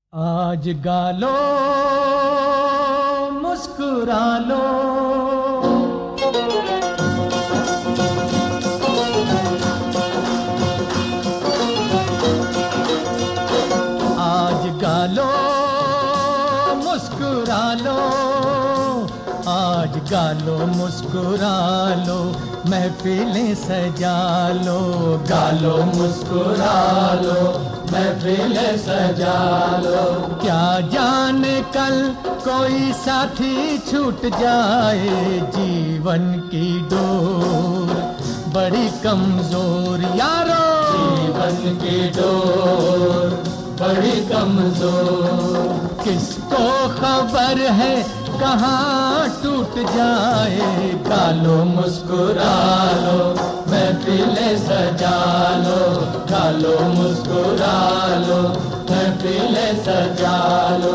आज गालो मुस्कुरा लो, आज गालो मुस्कुरा लो, आज गालो मुस्कुरा लो, महफिलें सजा लो। गालो मुस्कुरा लो, महफिलें सजा लो। क्या जाने कल कोई साथी छूट जाए, जीवन की डोर बड़ी कमजोर यारो, जीवन की डोर बड़ी कमजोर। किसको खबर है कहाँ टूट जाए, गालो मुस्कुरा लो, महफिलें सजा लो। गालो मुस्कुरा लो, महफिलें सजा लो।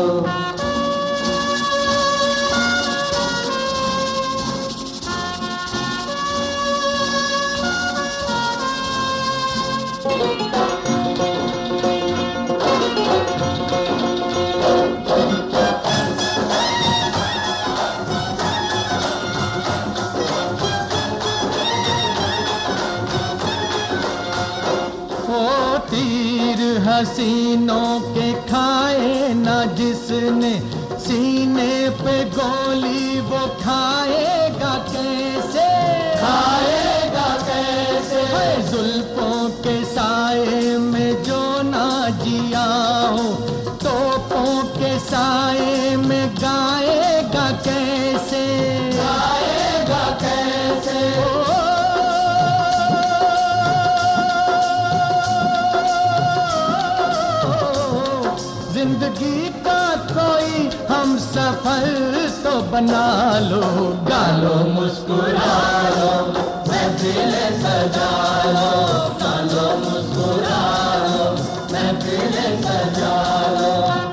तीर हसीनों के खाए ना जिसने, सीने पे गोली वो खाएगा कैसे, खाएगा कैसे। जुल्फों के साए में जो ना जिया हो, तोपों के साए में गाएगा कैसे, गाएगा कैसे। जिंदगी का कोई हम सफर तो बना लो, गालो मुस्कुरा लो, महफिलें सजा लो। गालो मुस्कुरा लो, महफिलें सजा लो।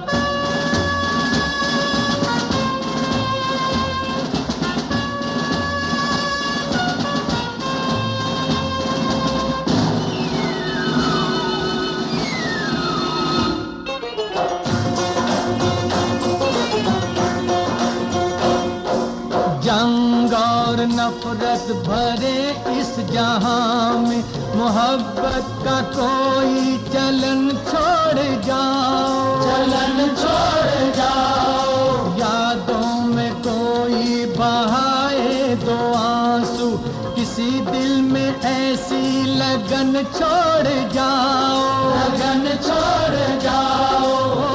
जंग और नफरत भरे इस जहां में, मोहब्बत का कोई चलन छोड़ जाओ, चलन छोड़ जाओ। यादों में कोई बहाए दो आंसू, किसी दिल में ऐसी लगन छोड़ जाओ, लगन छोड़ जाओ।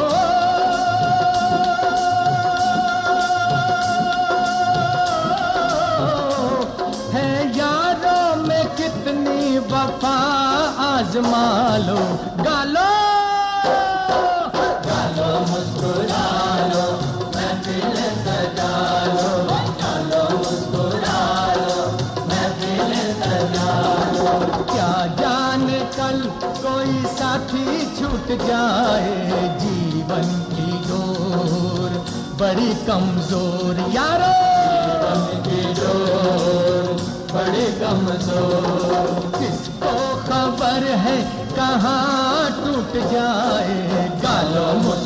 वफा आजमा लो, गालो गालो मुस्कुरा लो, महफिलें सजा लो। गालो मुस्कुरा लो, महफिलें सजा लो। क्या जाने कल कोई साथी छूट जाए, जीवन की डोर बड़ी कमजोर यारो, जीवन की डोर बड़ी कमजोर। किसको खबर है कहाँ टूट जाए, गालो